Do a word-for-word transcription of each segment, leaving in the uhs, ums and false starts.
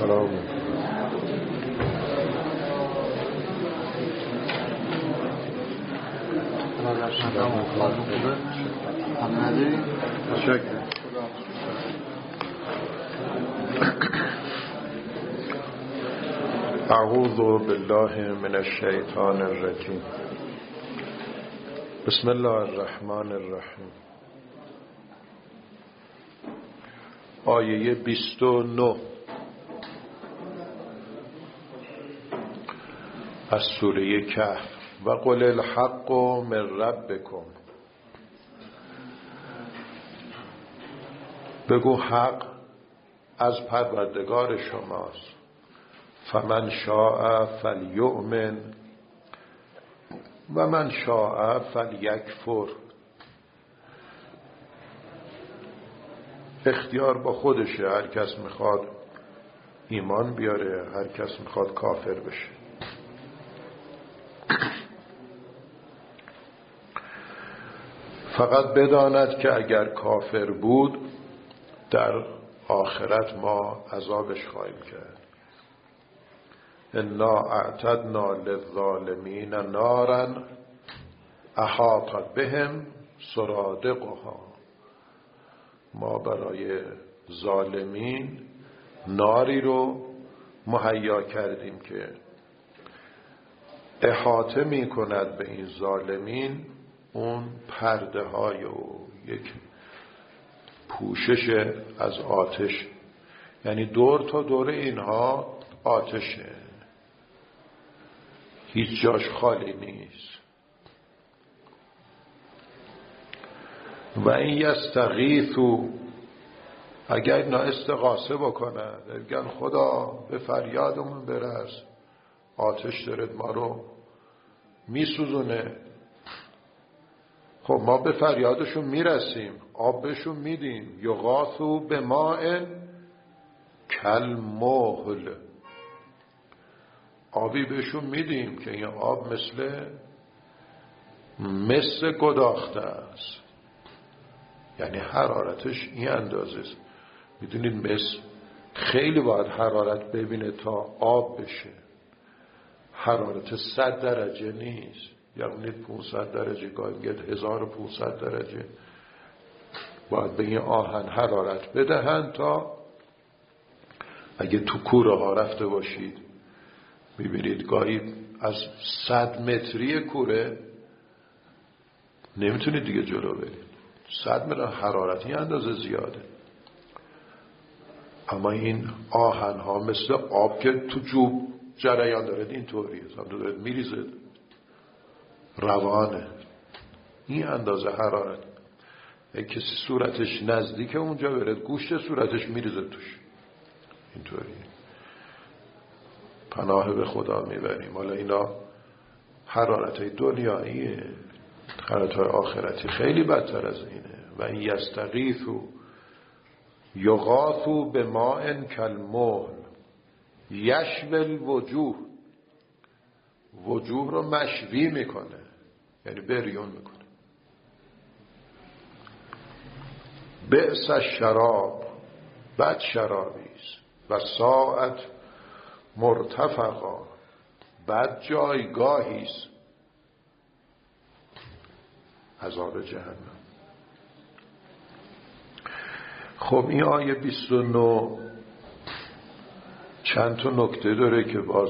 سلام. اعوذ بالله من الشیطان الرجیم. بسم الله الرحمن الرحیم. آیه بیست و نه از سوره کهف. و قل الحق من ربکم، بگو حق از پروردگار شماست. فمن شاء فلیؤمن و من شاء فلیکفر. اختیار با خودشه، هر کس میخواد ایمان بیاره، هر کس میخواد کافر بشه. فقط بداند که اگر کافر بود در آخرت ما عذابش خواهیم کرد. انا اعتدنا للظالمین نارا احاط بهم سرادقها. ما برای ظالمین ناری رو مهیا کردیم که احاطه می کند به این ظالمین اون پرده های و یک پوشش از آتش، یعنی دور تا دور اینها آتشه، هیچ جاش خالی نیست. و این یستغیثوا، اگر اینا استغاثه بکنن، بگن خدا به فریادمون برس، آتش دارد ما رو میسوزونه، خب ما به فریادشون میرسیم، آب بهشون میدیم. یغاثوا بماء کالمهل، آبی بهشون میدیم که این آب مثل مس گداخته است، یعنی حرارتش این اندازه است. میدونید مس خیلی باید حرارت ببینه تا آب بشه، حرارت صد درجه نیست، یعنی پانصد درجه، گاهی میگه هزار و پانصد درجه باید به این آهن حرارت بدهند تا اگه تو کوره ها رفته باشید میبینید گاهی از صد متری کوره نمیتونید دیگه جلو برید، صد متر حرارتی اندازه زیاده. اما این آهن ها مثل آب که تو جوب جریان دارد، این طوریه، دارد میریزه، روانه، این اندازه حرارت. یک کسی صورتش نزدیک اونجا برد، گوشت صورتش میریزه توش، اینطوری. پناه به خدا میبریم. حالا اینا حرارت های دنیاییه، حرارت های آخرتی خیلی بدتر از اینه. و این یستغیثوا یغاثوا بماء کالمهل یشوی الوجوه، وجوه رو مشوی میکنه، یعنی بریون میکنه. بئس الشراب، بد شرابیست. و ساعت مرتفقا، بد جایگاهیست، عذاب جهنم. خب این آیه بیست و نه چند تا نکته داره که باز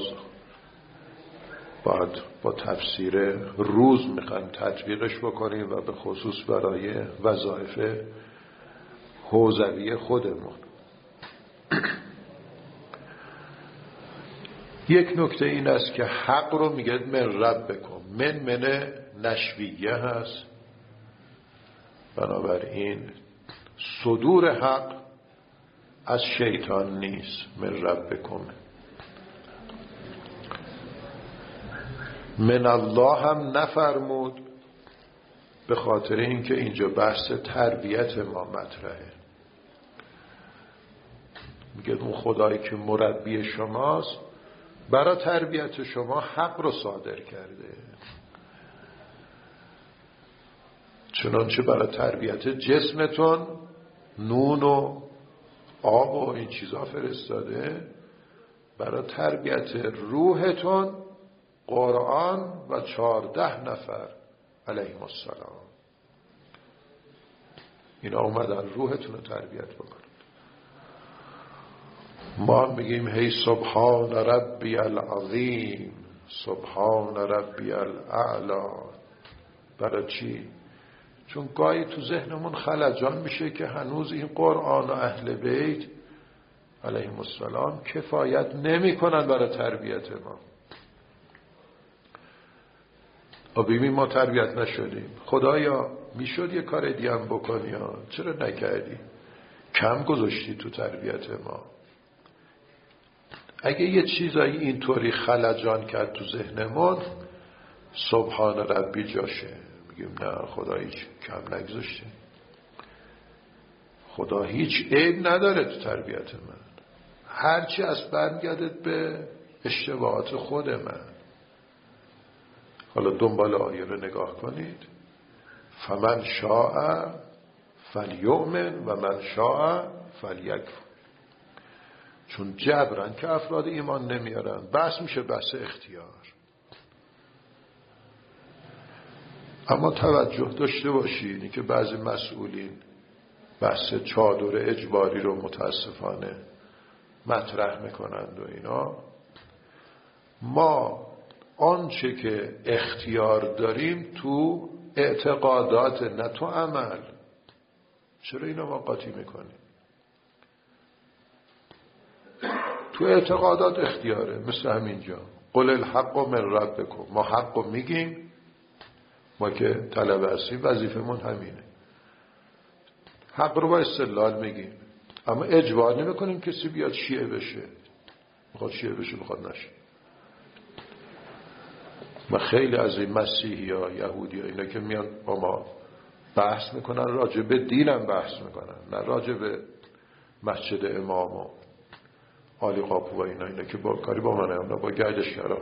باید با تفسیر روز میخوایم تطبیقش بکنیم و به خصوص برای وظایف حوزوی خودمون. یک نکته این است که حق رو میگه من ربکم، من من نشویه هست، بنابراین صدور حق از شیطان نیست، من ربکم. من الله هم نفرمود، به خاطر اینکه اینجا بحث تربیت ما مطرحه. میگه اون خدایی که مربی شماست برای تربیت شما حق رو صادر کرده، چنانچه برای تربیت جسمتون نون و آب و این چیزا فرستاده، برای تربیت روحتون قرآن و چهارده نفر علیهم السلام اینا اومدن روحتون رو تربیت بکنن. ما میگیم هی سبحان ربی العظیم، سبحان ربی الاعلا. برای چی؟ چون گاهی تو ذهنمون خلجان میشه که هنوز این قرآن و اهل بیت علیهم السلام کفایت نمی کنن برای تربیت ما. و ببین ما تربیت نشدیم. خدایا میشد یه کار دیگه هم بکنی ها، چرا نکردی؟ کم گذاشتی تو تربیت ما. اگه یه چیزایی اینطوری خلجان کرد تو ذهنمون، سبحان ربی جاشه. میگیم نه، خدا هیچ کم نگذاشته، خدا هیچ عیب نداره تو تربیت من، هرچی از برمیگردد به اشتباهات خود من. حالا دنبال آیه رو نگاه کنید. فمن شاء فلیؤمن و من شاء فلیکفر. چون جبرن که افراد ایمان نمیارن، بحث میشه بحث اختیار. اما توجه داشته باشید که بعضی مسئولین بحث چادر اجباری رو متاسفانه مطرح میکنند و اینا. ما آنچه که اختیار داریم تو اعتقادات، نه تو عمل. چرا اینو ما قاطی میکنیم؟ تو اعتقادات اختیاره، مثل همینجا قل الحق من ربکم. ما حق رو میگیم، ما که طلبه هستیم وظیفمون همینه، حق رو با استدلال میگیم، اما اجبار نمیکنیم کسی بیاد شیعه بشه. میخواد شیعه بشه، میخواد نشه. ما خیلی از این مسیحی ها، یهودی ها، اینا که میان با ما بحث میکنن، راجع به دینم بحث میکنن، نه راجع به مسجد امام و آلی قاپو و اینا اینا که با کاری با من هم، با گردشگرا.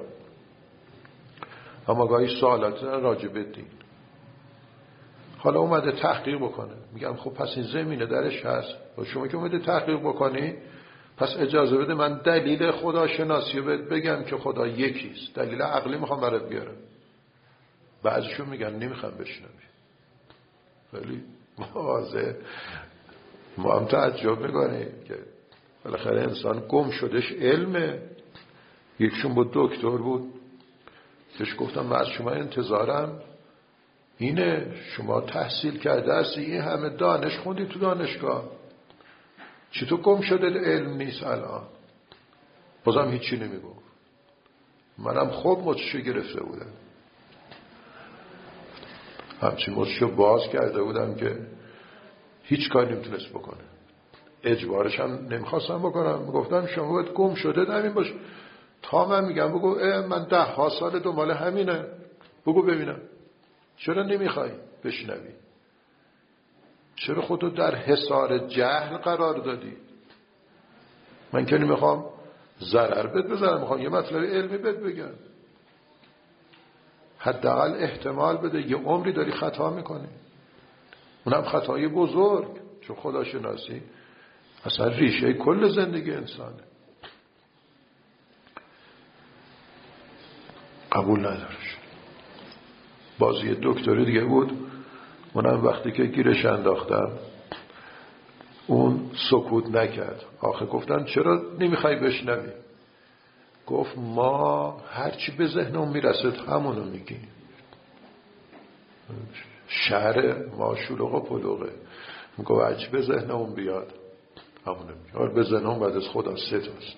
اما گاهی سوالات راجع به دین. حالا اومده تحقیق بکنه، میگم خب پس این زمینه درش هست، و شما که اومده تحقیق بکنی، پس اجازه بده من دلیل خداشناسی رو بگم که خدا یکیست. دلیل عقلی میخوام برات بیارم. بعضیشون میگن نمیخوام بشنوی، ولی واضح ما هم تعجب میکنیم که بالاخره انسان گم شدش علمه. یکشون بود دکتر بود، بهش گفتم من از شما انتظارم اینه، شما تحصیل کرده هستی، این همه دانش خوندی تو دانشگاه، چطور گم شده علم نیست الان؟ بازم هیچی نمیگفت. منم خب مچشو گرفته بودم، همچین مچشو باز کرده بودم که هیچ کاری نمیتونست بکنه. اجبارش هم نمیخواستم بکنم، گفتم شما باید گم شده همین باش. تا من میگم بگو من ده ها سال دنبال همینه، بگو ببینم چرا نمیخوای بشنوی؟ چرا خودتو در حصار جهل قرار دادی؟ من که نمیخوام ضرر بهت بزنم، میخوام یه مطلب علمی بهت بگم، حداقل احتمال بده. یه عمری داری خطا میکنی، اونم خطای بزرگ، چون خداشناسی اصلا ریشه کل زندگی انسانه. قبول ندارش. بازی دکتری دیگه بود، اونم وقتی که گیرش انداختم اون سکوت نکرد. آخه گفتن چرا نمیخوای بشنوی؟ گفت ما هرچی به ذهنمون میرسد همونو میگیم. شعر ما شلوغ و پلوغه. میگه هرچی به ذهنمون بیاد همونو میگیم. آره به ذهنمون بعد از خدا سه تاست.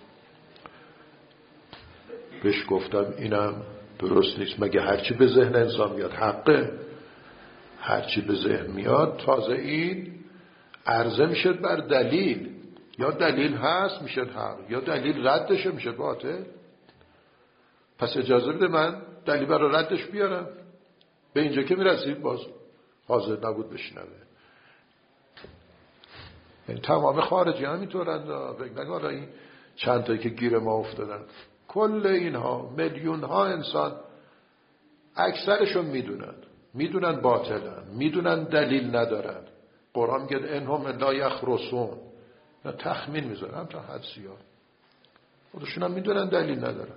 بهش گفتم اینم درست نیست. مگه هرچی به ذهن انسان میاد حقه؟ هرچی به ذهن میاد تازه این عرضه میشه بر دلیل. یا دلیل هست میشه حق، یا دلیل ردشه میشه باطل. پس اجازه بده من دلیل برای ردش بیارم. به اینجا که میرسید باز حاضر نبود بشنوه. یعنی تمام خارجی هم اینطورند. فکر نکنم این چند تایی که گیر ما افتادن، کل اینها میلیون ها انسان اکثرشون میدونن میدونن باطلن، میدونن دلیل ندارن. قرآن میگه انهم لا یخرسون، نه تخمین میذارن تا حدسیات. خودشون هم میدونن دلیل ندارن.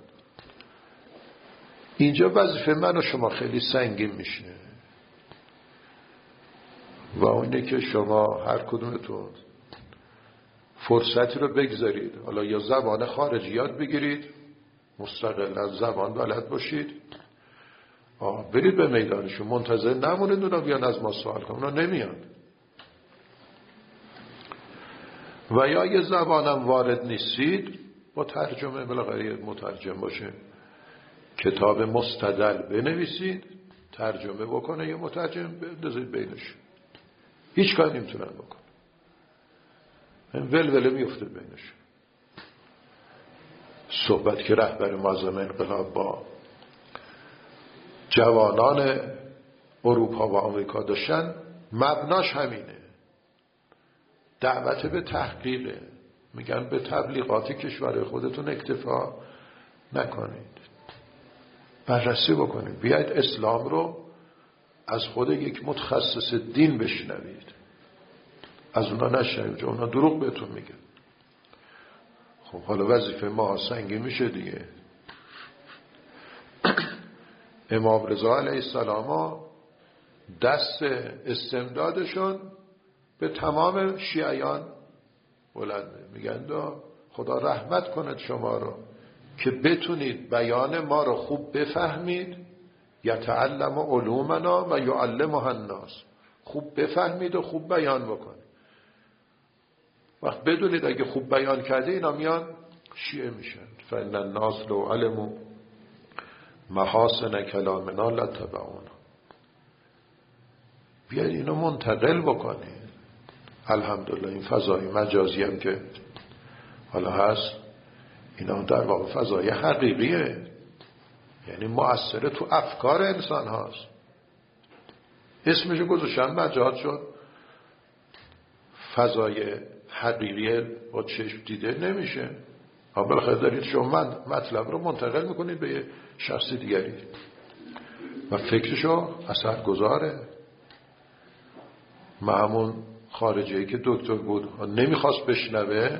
اینجا وظیفه من و شما خیلی سنگین میشه و اونه که شما هر کدومتون فرصتی رو بگذارید، حالا یا زبان خارجی یاد بگیرید، مستقل از زبان بلد باشید، آه برید به میدانشون، منتظر نمونید اونا بیان از ما سوال کنن، اونا نمیان. و یا یه زبانم وارد نیستید، با ترجمه بالاخره مترجم باشه، کتاب مستدل بنویسید، ترجمه بکنه یه مترجم بندازید بینش، هیچ کاری نمیتونن بکن، ولوله میفته بینش. صحبت که رهبر معظم انقلاب با جوانان اروپا و آمریکا داشتن مبناش همینه، دعوت به تحقیقه. میگن به تبلیغات کشور خودتون اکتفا نکنید، بررسی بکنید، بیاید اسلام رو از خود یک متخصص دین بشنوید، از اونا نشنوید، چون اونا دروغ بهتون میگن. خب حالا وظیفه ما سنگین میشه دیگه. امام رضا علیه السلام دست استمدادشون به تمام شیعیان بلنده، میگن خدا رحمت کند شما رو که بتونید بیان ما رو خوب بفهمید، یتعلم علومنا و یعلمها الناس، خوب بفهمید و خوب بیان بکنید. وقت بدونید اگه خوب بیان کرده اینا میان شیعه میشن. فإن الناس لو علموا محاسن کلامنا لاتبعونا. بیاید اینو منتقل بکنید. الحمدلله این فضای مجازی هم که حالا هست، اینا در واقع فضای حقیقیه، یعنی مؤثره تو افکار انسان هاست. اسمشو گذاشتن مجاز شد. فضای حقیقی با چشم دیده نمیشه. اما بالاخره دارید شما مطلب رو منتقل میکنید به یه شخص دیگری و فکرشو اثر گذاره. همون خارجی که دکتر بود نمیخواست بشنوه،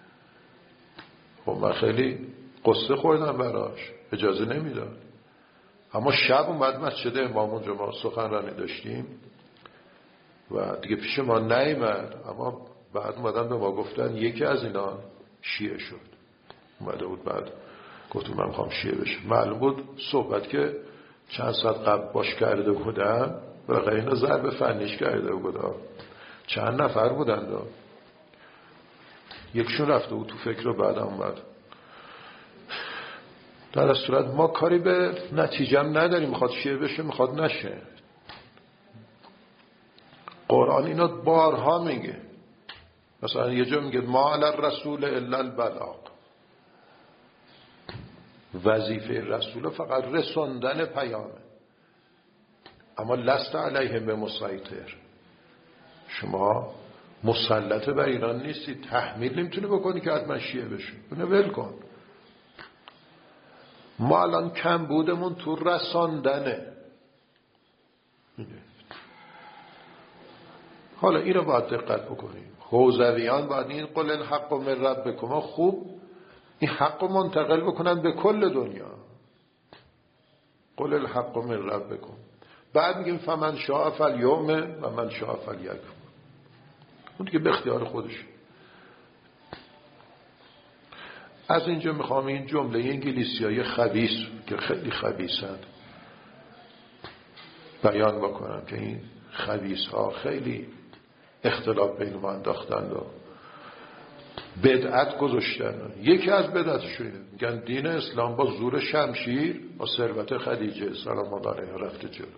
خب من خیلی قصه خوردم براش، اجازه نمیداد. اما شب اومد مسجد امام اونجا ما سخنرانی داشتیم و دیگه پیش ما نیامد، اما بعد اومدن به ما گفتن یکی از اینا شیعه شد. اومده بود بعد گفت من میخوام شیعه بشم. معلوم بود صحبت که چند ساعت قبل باش کرده بودن و اینا ضرب فنیش کرده بودن. چند نفر بودن دا. یکشون رفته بود تو فکر و بعد اومد. در صورت ما کاری به نتیجه هم نداریم، میخواد شیعه بشه میخواد نشه. قرآن اینا بارها میگه، مثلا یه جا میگه ما علی الرسول الا البلاغ، وظیفه رسول فقط رسوندن پیامه، اما لست علیهم بمسیطر، شما مسلط بر ایران نیستی، تحمیل نمیتونی بکنی که حتما شیعه بشه، اونو ول کن. ما الان کم بودمون تو رساندنه. حالا اینو باید دقت بکنیم. حوزویان باید این قل الحق من ربکم خوب این حق رو منتقل بکنن به کل دنیا. قل الحق من ربکم. بعد میگیم فمن شاء فلیؤمن و من شاء فلیکفر. اون که به اختیار خودش. از اینجا میخوام این جمله انگلیسیای خبیث که خیلی خبیثند بیان بکنم که این خبیث ها خیلی اختلاف بین ما انداختند و بدعت گذاشتن. یکی از بدعتش اینه، میگن دین اسلام با زور شمشیر با ثروت خدیجه سلام الله علیها رفته جلو.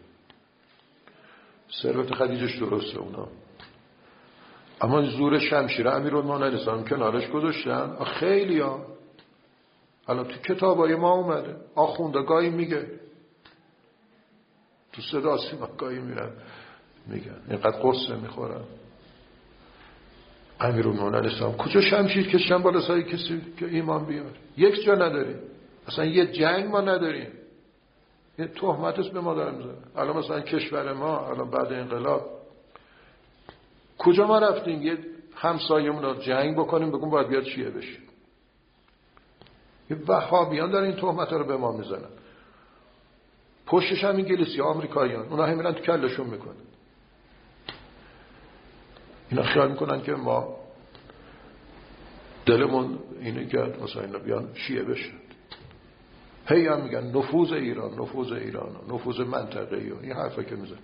ثروت خدیجهش درسته اونا، اما زور شمشیر امیرالمومنین اسلام کنارش گذاشتن. خیلی ها الان تو کتابای ما اومده، آخوندگاهی میگه، تو صدا سیما گاهی میرن میگن اینقدر قرصه میخورن. امیرالمومنین اسلام کجا شمشیر کشن بالا سای کسی که ایمان بیاره؟ یک جا نداریم، اصلا یه جنگ ما نداریم. یه تهمت است به ما دارن میزنن. الان مثلا کشور ما الان بعد انقلاب کجا ما رفتیم یه همسایه‌مون رو جنگ بکنیم بگیم باید بیاد شیعه بشیم؟ این وهابیان دارن این تهمت رو به ما میزنن. پشتش هم انگلیسی آمریکاییان، اونا هم میرن تو کلشون میکنن. اینا خیال میکنن که ما دلمون اینه که مثلا اینا بیان شیعه بشن. هی هم میگن نفوذ ایران، نفوذ ایران، نفوذ منطقه‌ای و این حرفا که میزنن،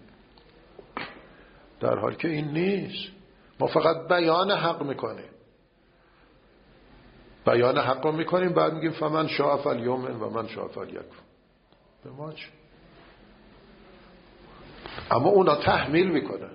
در حالی که این نیست. ما فقط بیان حق میکنیم، بیان حق رو میکنیم، بعد میگیم فمن شاء فلیؤمن و من شاء فلیکفر. به ما چه؟ اما اونا تحمیل میکنن،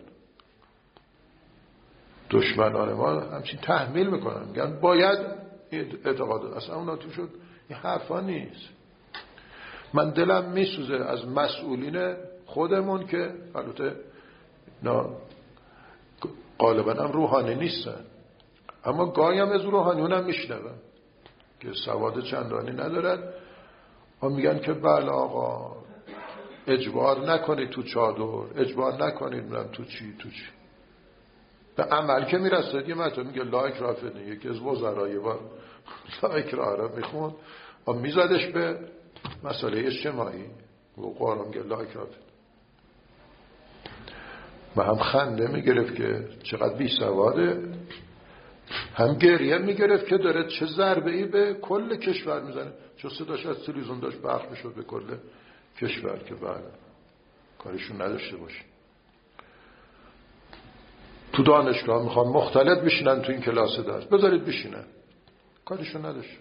دشمنان ما همچین تحمیل میکنن، میگن باید اعتقاد. اصلا اونا تو شد این حرفا نیست. من دلم میسوزه از مسئولین خودمون که البته نه غالبا هم روحانی نیستن، اما گاهی هم از روحانیون هم میشنوم که سواد چندانی ندارن و میگن که بله آقا اجبار نکنید تو چادر، اجبار نکنید من تو چی تو چی. به عمل که میرسد یه مطلب میگه لایک رافنه، یکی از وزرای بار لایک را را میخوند و میزدش به مسئله اجتماعی و قرآن میگه لایک رافنه. و هم خنده میگرفت که چقدر بی سواده، هم گریه میگرفت که داره چه ضربه ای به کل کشور میزنه، چون صداش از تلویزیون داشت پخش میشد به کل کشور که بله کارشون نداشته باشه. تو دانشگاه میخوان مختلط بشینن تو این کلاس درس، بذارید بشینن، کارشون نداشته.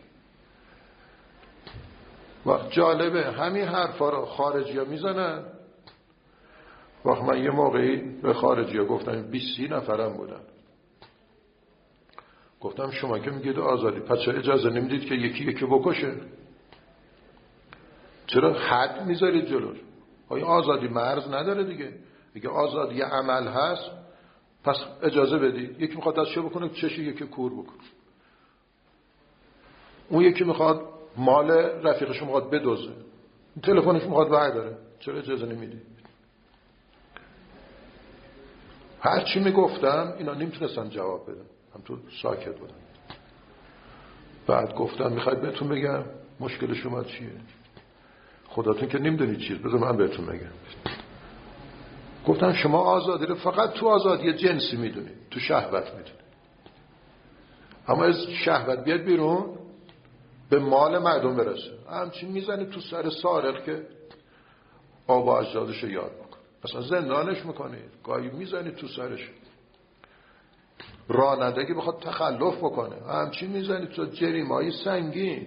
وقت جالبه همین حرفا رو خارجی ها میزنن. وقت من یه موقعی به خارجی ها گفتم بیست سی نفرم بودن، گفتم شما که میگید آزادی، پس چرا اجازه نمیدید که یکی یکی بکشه؟ چرا حد میذارید جلوش؟ آیا آزادی مرز نداره دیگه؟ اگه آزادی یه عمل هست پس اجازه بدید. یکی میخواد دستشو بکنه چش یکی کور بکنه، اون یکی میخواد مال رفیقش میخواد بدزده، تلفنش میخواد برداره، چرا اجازه نمیدید؟ هر چی میگفتم اینا نمیتونستن جواب بدن، هم تو ساکت بودن. بعد گفتم میخواید بهتون بگم مشکل شما چیه؟ خداتون که نمیدونید چیز، بذار من بهتون بگم. گفتم شما آزادی رو فقط تو آزادی جنسی میدونید، تو شهوت میدونید، اما از شهوت بیاد بیرون به مال مردم برسه همچین میزنید تو سر سارق که آبا اجدادش رو یاد بکن، مثلا زندانش میکنید، گاهی میزنید تو سرش. رانندگی بخواد تخلف بکنه همچین میزنید تو جریمه‌های سنگین.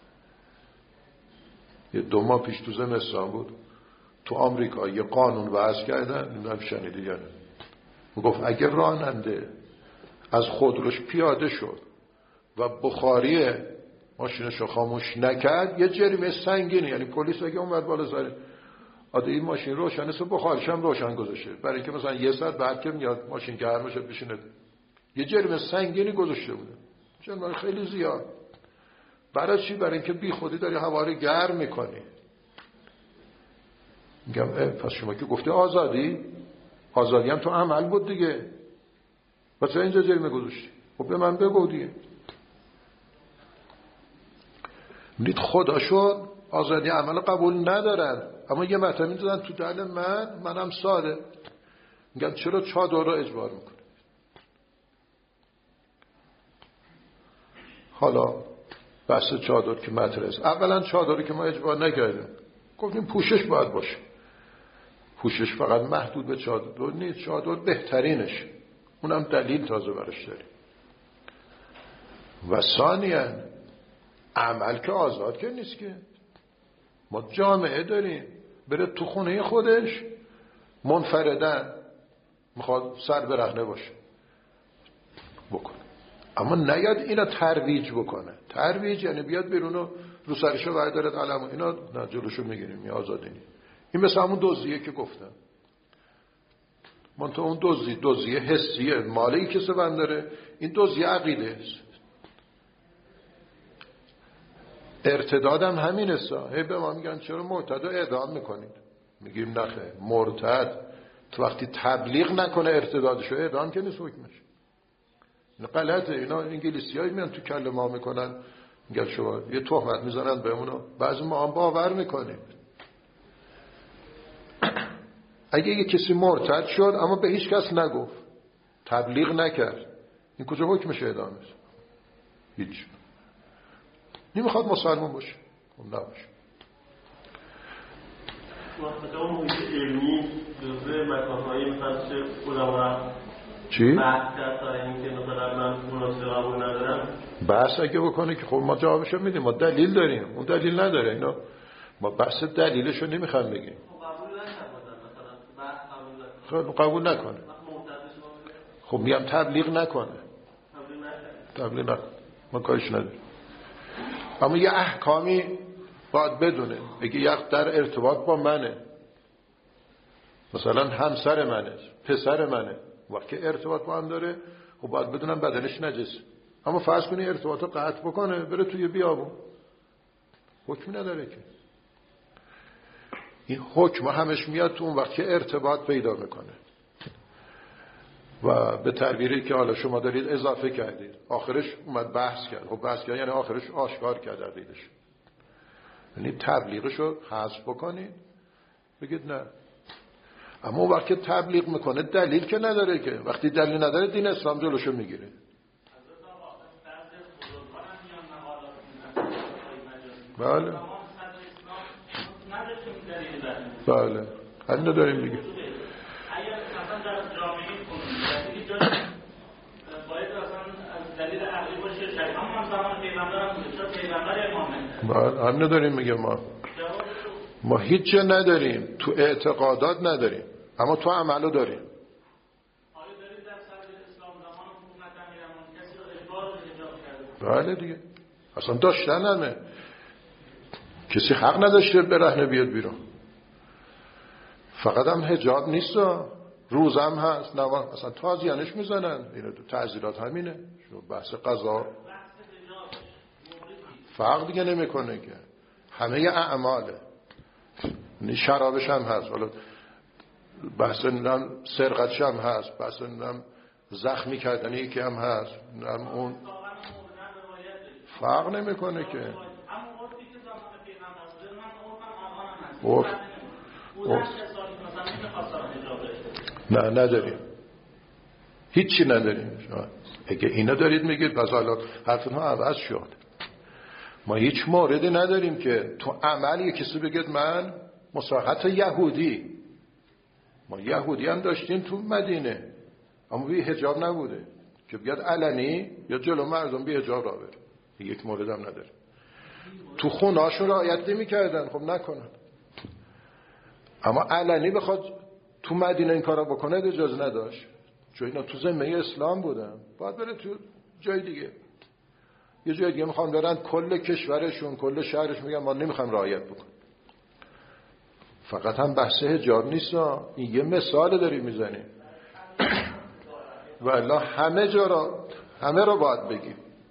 یه دو ماه پیش تو زمستان بود تو آمریکا یه قانون وضع کردن، نمیدونم شنیدی یا نه، میگفت اگه راننده از خودروش پیاده شد و بخاری ماشینش رو خاموش نکرد یه جریمه سنگینه، یعنی پلیس اگه اومد بالا زره آده این ماشین روشن است و بخارش هم روشن گذاشته، برای اینکه مثلا یه ساعت بعد که میاد ماشین گرم بشه بشینه، یه جریمه سنگینی گذاشته بوده، جریمه خیلی زیاد. برای چی؟ برای اینکه بی خودی داری هوا رو گرم میکنی. میگم پس شما که گفته آزادی، آزادی هم تو عمل بود دیگه، پس اینجا جریمه گذاشتی؟ خب به من بگو دیگه. میدید خداشون آزادی عمل قبول ندارن، اما یه مطلب میدادن تو دل من، منم ساده میگم چرا چادر رو اجبار میکنه؟ حالا بحث چادر که مطرح است، اولا چادری که ما اجبار نکردیم، گفتیم پوشش باید باشه. پوشش فقط محدود به چادر نیست، چادر بهترینش، اونم دلیل تازه برش داریم. و ثانیاً عمل که آزاد که نیست که، ما جامعه داریم، بره تو خونه خودش منفردن میخواد سر برهنه باشه بکنه، اما نیاد اینا ترویج بکنه. ترویج یعنی بیاد بیرون و رو سرشو بردارد علم اینا، نه جلوشو میگیریم، یا آزادی نیست. این مثل همون دزدیه که گفتم، من تو اون دزدی دزدی حسیه، مالی کسی بند داره، این دزدی عقیده است. ارتدادم همین است. هی به ما میگن چرا مرتد رو اعدام میکنید؟ میگیم نخه، مرتد تو وقتی تبلیغ نکنه ارتدادشو اعدام که نیست حکمش. این غلطه. اینا انگلیسی هایی میان تو کله ما میکنن میگن شما یه تهمت میزنن بهمون، بعضی ما هم باور میکنیم. اگه یه کسی مرتد شد اما به هیچ کس نگفت، تبلیغ نکرد، این کجا حکمش اعدامه؟ هیچ. نمیخواد مسلمان باشه، خب نباشه. مثلا محیط علمی جزء مکان‌های مثلا چه علما چی؟ بحث کرد تا اینکه مثلا من مناسب قبول ندارم. بحث اگه بکنه که خب ما جوابشو میدیم، ما دلیل داریم، اون دلیل نداره، اینا ما بحث دلیلشو نمیخوام بگیم. قبول نکنه مثلا بحث قبول نکنه. خب قبول نکنه. خب میگم تبلیغ نکنه. تبلیغ نکنه. ما کارش نداریم. اما یه احکامی باید بدونه. بگه یک در ارتباط با منه، مثلا همسر منه، پسر منه، وقتی ارتباط با هم داره خب باید بدونم بدنش نجسه. اما فرض کنی ارتباط رو قطع بکنه بره توی بیابون، حکمی نداره که. این حکم همش میاد تو اون وقت که ارتباط پیدا میکنه و به تعبیری که حالا شما دارید اضافه کردید، آخرش اومد بحث کرد. خب بحث کرد یعنی آخرش آشکار کرد دلیلش، یعنی تبلیغشو حذف بکنید، بگید نه. اما اون وقت که تبلیغ میکنه دلیل که نداره، که وقتی دلیل نداره دین اسلام جلوشو میگیره. بله بله همین داریم دیگه. اگر مثلا در جامعه کنونی باید اصلا دلیل عقلی باشه، شریعت هم زمان پیغمبر هم بوده، چرا پیغمبر امامه؟ بله همین داریم میگه. ما ما هیچ جا نداریم، تو اعتقادات نداریم اما تو عملو داریم. آیا دارید در صدر اسلام زمان حکومت امیرالمومنین کسی رو اجبار به حجاب کرده؟ بله دیگه، اصلا داشتن همه، کسی حق نداشته برهنه بیاد بیرون. فقط هم حجاب نیست، روزه هم هست، نماز اصلا تازیانش میزنن، اینا تو تعزیرات همینه. بحث قضا فرق دیگه نمیکنه که، همه اعماله. شرابش هم هست، حالا بحث نمیدونم سرقتش هم هست، بحث نمیدونم زخمی کردن یکی هم هست، نمیدونم اون فرق نمیکنه که. عرف عرف نه نداریم، هیچی نداریم. اگه اینا دارید میگید پس حالا حرفتون ها عوض شد. ما هیچ موردی نداریم که تو عمل یه کسی بگید من مساحت یهودی. ما یهودی هم داشتیم تو مدینه اما بی حجاب نبوده که بیاد علنی یا جلو مردم بی حجاب را بره. یک مورد هم نداریم. تو خونهاشون رعایت نمی‌کردن، خب نکنن. اما علنی بخواد تو مدینه این کارا بکنه اجازه نداشت، چون اینا تو ذمه اسلام بودن. باید بره تو جای دیگه، یه جای دیگه میخوان برن کل کشورشون کل شهرش میگن ما نمیخوایم رعایت بکنیم. فقط هم بحث حجاب نیست، این یه مثال داریم میزنیم و الا همه جا را همه را باید بگیم.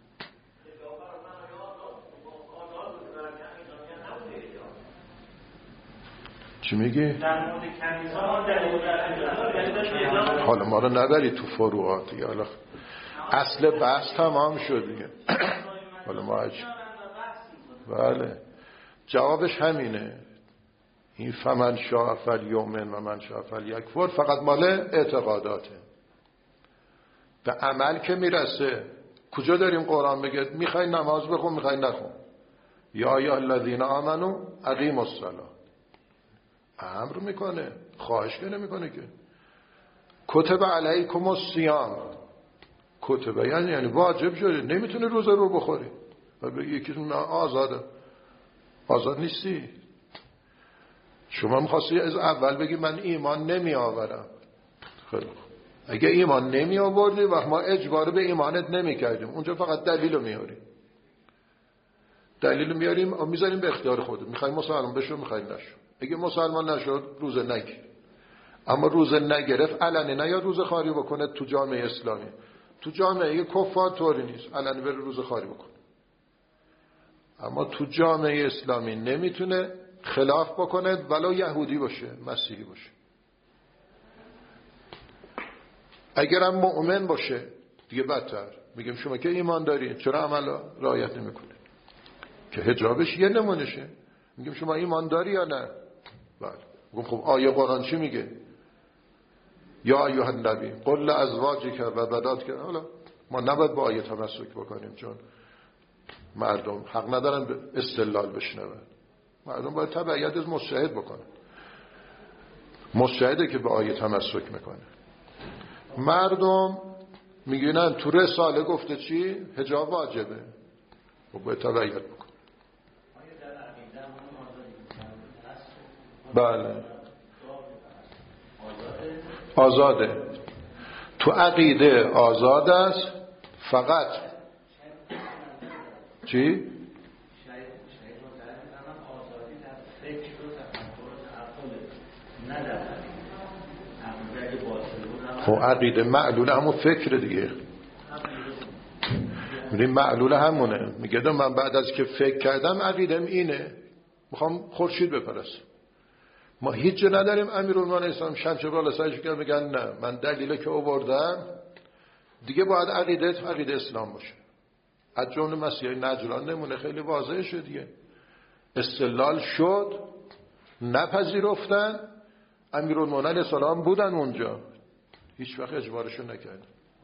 چی میگی؟ حالا ما رو نبری تو فروعات دیگه، حالا اصل بحث تمام شد دیگه. حالا ما هج... بله جوابش همینه، این فمن شاء فلیؤمن و من شاء فلیکفر فقط مال اعتقاداته. به عمل که میرسه کجا داریم قرآن بگه میخوای نماز بخون میخوای نخون، یا یا الذین آمنو اقیموا الصلاة، امر میکنه، خواهش که نمیکنه که. کتب علیکم الصیام، کتب یعنی یعنی واجب شده، نمیتونه روزه رو بخوری و بگی یکی من آزاده، آزاد نیستی. شما میخواستی از اول بگی من ایمان نمی آورم، خیلی اگه ایمان نمی آوردی وقت ما اجبار به ایمانت نمی کردیم، اونجا فقط دلیل رو میاریم، دلیل رو میاریم و میذاریم به اختیار خودت، میخوای مسلمان بشو میخوای نشو. اگه مسلمان نشد روزه نگیر، اما روزه نگرفت علنی نه یا روزه خاری بکنه تو جامعه اسلامی. تو جامعه کفار طوری نیست علنی بره روزه خاری بکنه، اما تو جامعه اسلامی نمیتونه خلاف بکنه ولو یهودی باشه مسیحی باشه. اگرم مؤمن باشه دیگه بدتر، میگیم شما که ایمان دارین چرا عمل رعایت نمیکنید؟ که حجابش یه نمونشه. میگیم شما ایمان داری یا نه؟ بله. میگم خب آیه قرآن چی میگه؟ یا ایها النبی قل لازواجک و بناتک. حالا ما نباید با آیه تمسک بکنیم، چون مردم حق ندارن به استدلال بشنون. مردم باید تبعیت از مجتهد بکنن. مجتهده که به آیه تمسک میکنه. مردم میگن تو رساله گفته چی؟ حجاب واجبه. خب باید تبعیت بکن. بله آزاده. تو عقیده آزاد است، فقط چی؟ خب عقیده معلول همون فکر دیگه. میگه معلول همونه. میگه من بعد از که فکر کردم عقیدم اینه، میخوام خورشید بپرستم. ما هیچ جا نداریم امیرالمومنین اسلام شمس بالا سرش که میگن نه من دلیلی که آوردم دیگه باید عقیدت عقیده اسلام باشه. از جمله مسیح نجران نمونه خیلی واضحه شد دیگه. استدلال شد، نپذیرفتن، امیرالمومنین اسلام بودن اونجا، هیچ وقت اجبارشون نکرد.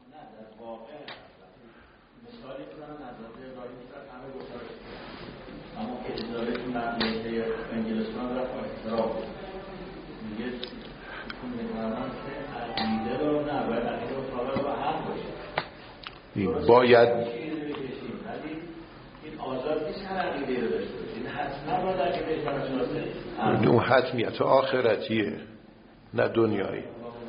مثالی که من نظر داریم که همه گفتار اما که اداره که مدرسه انگلستان را احترام میگه میگم که عقیده رو نه باید عقیده رو طالب رو حق باشه. باید این آزاد نیست هر عقیده رو داشته باشه. این حتما باید عقیده شناسه. اون حتمیت آخرتیه نه دنیایی.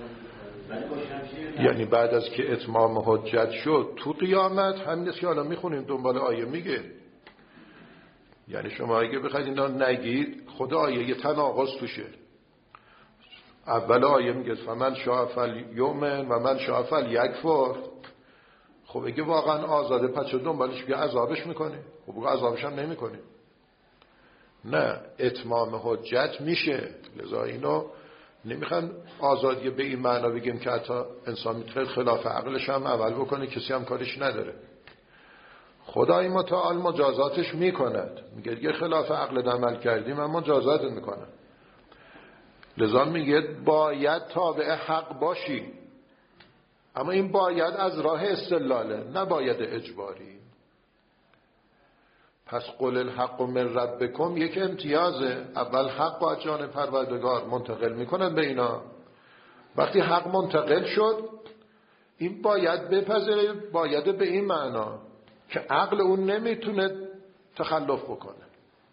یعنی بعد از که اتمام حجت شد تو قیامت همین است که حالا میخونیم دنبال آیه میگه. یعنی شما اگه بخواید اینا نگید خدا آیه یه تناقض توشه. اول آیه میگه فمن شاء فلیؤمن و من شاء فلیکفر. خب اگه واقعا آزاده پس چه دنبالش بیا عذابش میکنه؟ خب بگو عذابش هم نمیکنه. نه اتمام حجت میشه. لذا اینو نمیخوان آزادی به این معنا بگیم که حتی انسان میتونه خلاف عقلش هم عمل بکنه، کسی هم کارش نداره. خدای متعال مجازاتش میکند. میگه دیگه خلاف عقل عمل کردی من مجازاتت میکنم. لذا میگه باید تابع حق باشی، اما این باید از راه استدلاله، نه باید اجباری. پس قل الحق من ربکم یک امتیازه. اول حق از جان پروردگار منتقل میکنن به اینا. وقتی حق منتقل شد این باید بپذیره، باید به این معنا که عقل اون نمیتونه تخلف بکنه.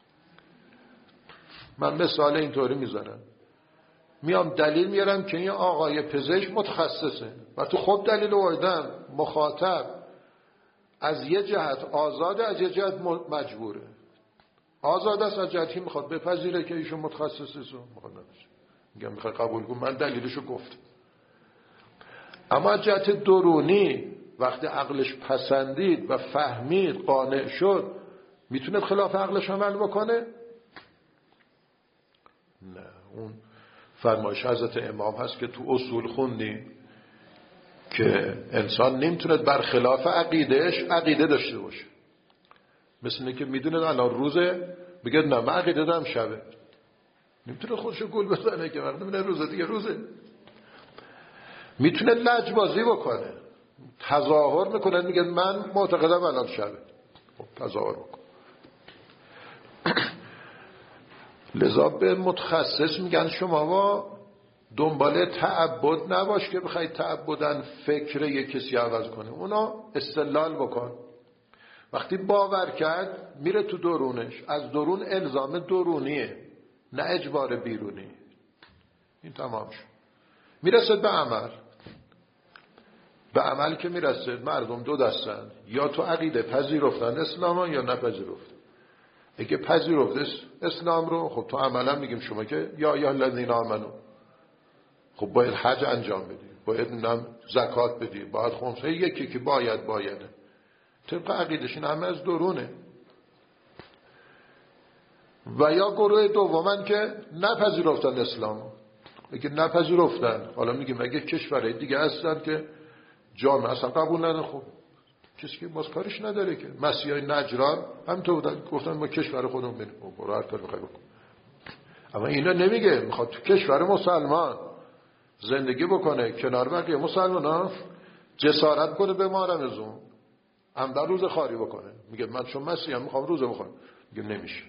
من مثال اینطوری میزنم، میام دلیل میارم که این آقای پزشک متخصصه و تو خود دلیل آوردم، مخاطب از یه جهت آزاده، از یه جهت مجبوره. آزاده است از جهتی میخواد بپذیره که ایشون متخصصه، میخواد نباشه، میگم میخواد قبول کن من دلیلشو گفتم. اما از جهت درونی وقتی عقلش پسندید و فهمید قانع شد میتونه خلاف عقلش عمل بکنه؟ نه. اون فرمایش حضرت امام هست که تو اصول خوندیم که انسان نمیتونه برخلاف عقیدهش عقیده داشته باشه. مثل اینه که میدونه الان روزه بگه نه من عقیده دارم شبه، نمیتونه خودشو گول بزنه که وقتی میبینه روزه دیگه روزه. میتونه لجبازی بکنه، تظاهر میکنه، میگه من معتقدم الان شبه، خب تظاهر بکن. لذا به متخصص میگن شما با دنبال تعبد نباش که بخوای تعبدن فکر یک کسی عوض کنه، اونا استدلال بکن. وقتی باور کرد میره تو درونش، از درون الزام درونیه نه اجبار بیرونی. این تمام شد. میرسد به عمل. به عمل که میرسد مردم دو دستن، یا تو عقیده پذیرفتن اسلام یا نپذیرفتن. اگه پذیرفت اسلام رو خب تو عملا میگیم شما که یا یا الذین آمنو، خب باید حج انجام بدی، باید نم زکات بدی، باید خمسه، یکی که باید بایده طبق عقیدش. این همه از درونه. و یا گروه دومن که نپذیرفتن اسلام. اگه نپذیرفتن، حالا میگیم اگه کشورهای دیگه هستن که جامعه اصلا قبول ندارن، خب کسی که باز کارش نداره که. مسیحای نجران همینطور بودن، گفتن ما کشور خودمون بریم، برو هر کاری میخوای بکن. اما اینا نمیگه میخواد تو کشور مسلمان زندگی بکنه کنار بقیه مسلمان‌ها، جسارت کنه به ما رمضان عمدن روز خاری بکنه. میگه من چون مسیحم میخوام روزه بخورم. میگه نمیشه.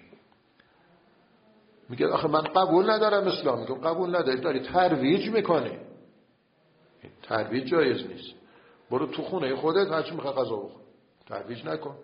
میگه آخه من قبول ندارم اسلام. میگه قبول نداری، داری ترویج میکنی. ترویج جایز نیست. برو تو خونه خودت هرچی میخوای غذا بخور، ترویج نکن.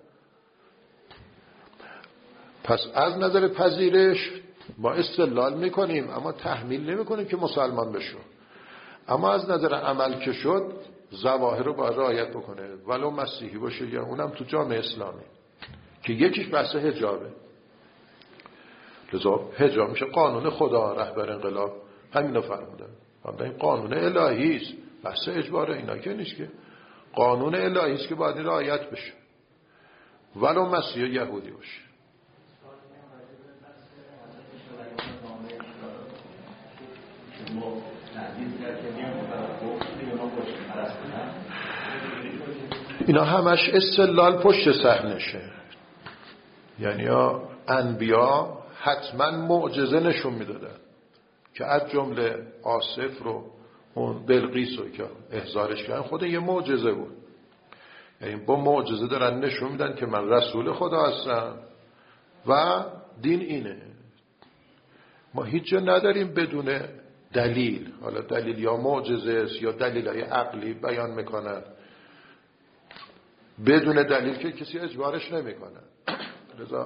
پس از نظر پذیرش ما استدلال میکنیم اما تحمیل نمیکنیم که مسلمان بشو. اما از نظر عمل که شد ظواهر رو باید رعایت بکنه، ولو مسیحی باشه یا اونم تو جامعه اسلامی، که یکیش بحث حجابه. لذا حجاب میشه قانون خدا، رهبر انقلاب همینو فرموده. این قانون الهی است، بحث اجبار اینا که نیست، که قانون الهی است که باید رعایت بشه ولو مسیحی یا یهودی باشه. اینا همش استدلال پشت صحنشه. یعنی ها انبیا حتما معجزه نشون میدادن که از جمله آصف رو اون بلقیس رو که احضارش کردن خود یه معجزه بود. یعنی با معجزه دارن نشون میدن که من رسول خدا هستم و دین اینه. ما هیچ جا نداریم بدون دلیل، حالا دلیل یا معجزه است یا دلیل‌های عقلی بیان میکنن، بدون دلیل که کسی اجبارش نمیکنه. لذا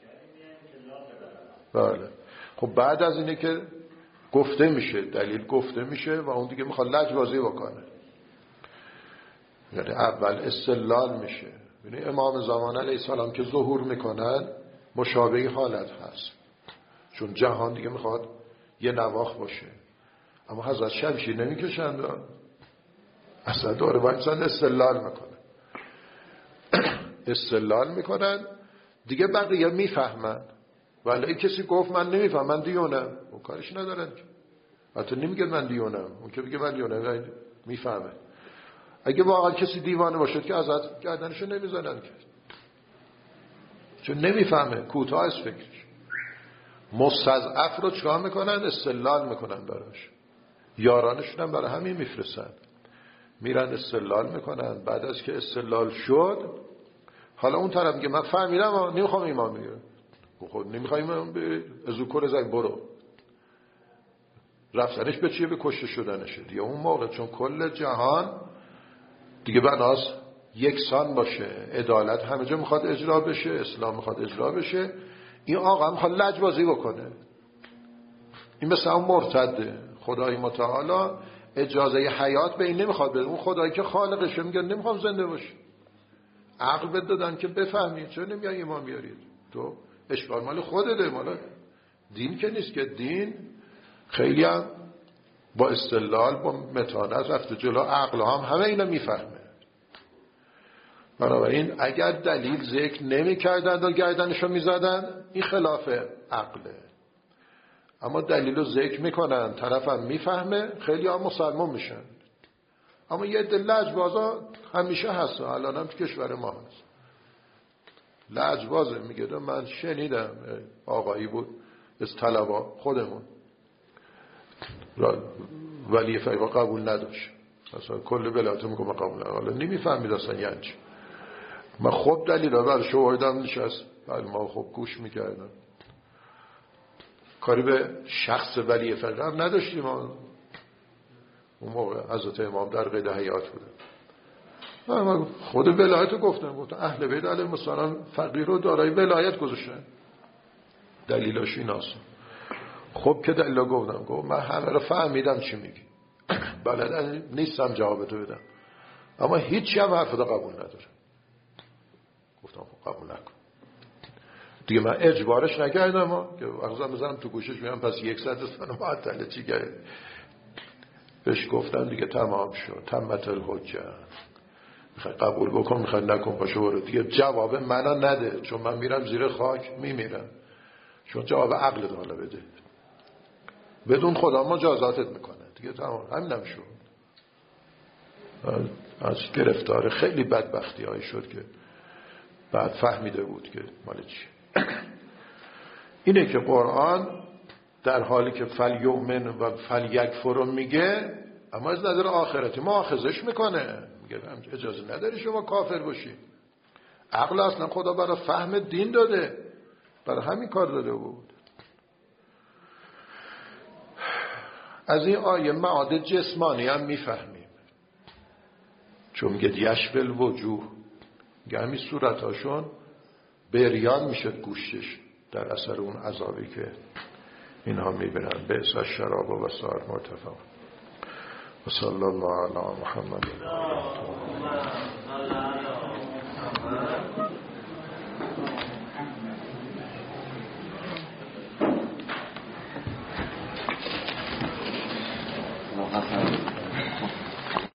بله. خب بعد از اینه که گفته میشه، دلیل گفته میشه و اون دیگه میخواد لجبازی بکنه. یعنی اول استدلال میشه. یعنی امام زمان علیه السلام که ظهور میکنن مشابه حالت هست، چون جهان دیگه میخواد یه نواخت باشه. اما حضرت شمشیر نمیکشند، اصلا داره با انسان استدلال میکنه. استدلال میکنن دیگه بقیه میفهمن. ولی کسی گفت من نمیفهم، من دیونم، اون کارش ندارن که. حتی نمیگه من دیونم، اون که بگه من دیونم میفهمه. اگه واقعا کسی دیوانه باشد که ازت گردنشو نمیزنن که، چون نمیفهمه، کوتاه از فکرش. مستضعف رو چکار میکنن؟ استدلال میکنن براش. یارانشون هم برای همین میفرستن، میرن استدلال میکنن. بعد از که استدلال شد حالا اون طرف میگه من فهمیدم اما نمیخوام ایمان بگیرم. خود نمیخوای ایمان بگیری؟ از اون کل زنگ برو. رفتنش به چیه؟ به کشته شدنشه دیگه. اون موقع چون کل جهان دیگه بناس یکسان باشه، عدالت همه جا میخواد اجرا بشه، اسلام میخواد اجرا بشه، این آقا میخواد لجبازی بکنه. این مثل اون مرتده. خدای متعالی اجازه حیات به این نمیخواد بده. اون خدایی که خالقشه میگه نمیخوام زنده باشه. عقل بد دادن که بفهمید. چرا نمیگن ایمان بیارید؟ تو اشکال مال خودته، مال دین که نیست. که دین خیلی هم با استدلال، با متانت رفته جلو. عقل هم همه اینا میفهمه. بنابراین اگر دلیل ذکر نمی کردن و گردنشو می زدن این خلاف عقله. ال دلیل رو ذکر میکنن، طرف هم میفهمه، خیلی هم مسلمان میشن. اما یه دل لجبازا همیشه هست، الان هم تو کشور ما هست. لجبازه. میگه من شنیدم آقایی بود از طلبا خودمون ولی فقیه قبول نداشت، اصلا کل ولایت میگم قبول نداشت. حالا نمیفهمید اصلا یعنی چی. من خب دلیل ها بر شواهدم نشست، بله ما خب گوش میکردم. کاری به شخص ولی فقیه هم نداشتیم. ما اون موقع حضرت امام در قید حیات بوده. من خود ولایت رو گفتم، گفتم اهل بیت علیهم السلام فقیه رو دارای ولایت گذاشتن، دلیلاش این هست. خب که دلیلا گفتم، گفت من همه رو فهمیدم چی میگی، بلد نیستم جواب تو بدم، اما هیچی هم حرف رو قبول ندارم. گفتم خب قبول نکن دیگه. من اجبارش نکردم، اما که اغزم بزنم تو گوشش میگم پس یک ساعت سنو معطله چی گرد. بهش گفتم دیگه تمام شد، تمت الحجه، میخوای قبول بکن میخوای نکن پاشو برو دیگه. جواب منو نده، چون من میرم زیر خاک میمیرم. چون جواب عقل حالا بده، بدون خدا مجازاتت میکنه دیگه. تمام همینم شد. از گرفتار خیلی بدبختی هایی شد که بعد فهمیده بود که مال چی. اینه که قرآن در حالی که فلیؤمن و فلیکفر میگه، اما از نظر آخرتی مؤاخذش میکنه، میگه اجازه نداری شما کافر باشی. عقل اصلا خدا برای فهم دین داده، برای همین کار داده بود. از این آیه معاد جسمانی هم میفهمیم، چون میگه یشفی الوجوه، میگه همین صورتاشون بریان میشد گوشتش در اثر اون عذابی که اینها میبینن. بئس الشراب و سائر مرتفع. و صلی الله علی محمد. Gracias.